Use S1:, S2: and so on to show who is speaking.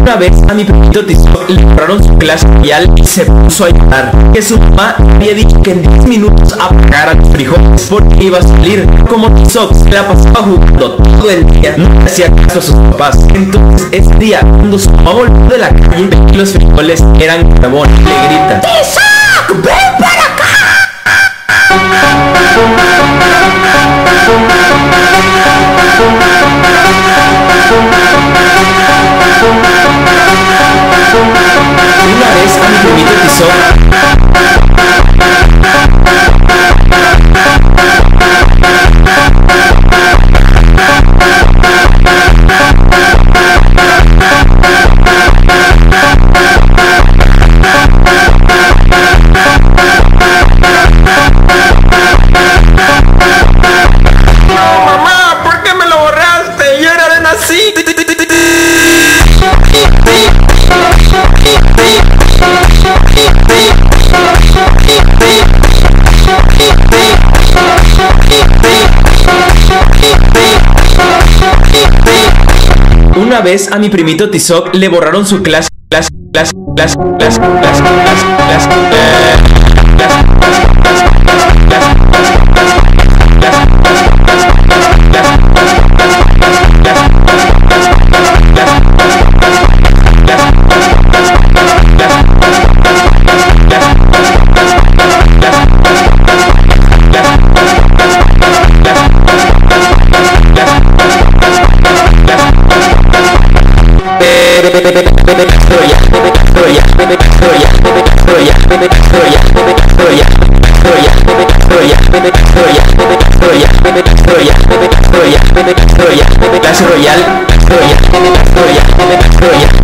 S1: Una vez a mi primito Tizoc le compraron su Clash Royale y se puso a llorar, que su mamá había dicho que en 10 minutos apagaran los frijoles porque iba a salir. Como Tizoc se la pasaba jugando todo el día, no le hacía caso a sus papás. Entonces ese día, cuando su mamá volvió de la calle, ve que los frijoles eran carbón, le grita: ¡Tizoc, ven para acá! Una vez a mi primito Tizoc Una vez a mi primito Tizoc le borraron su Clash Royale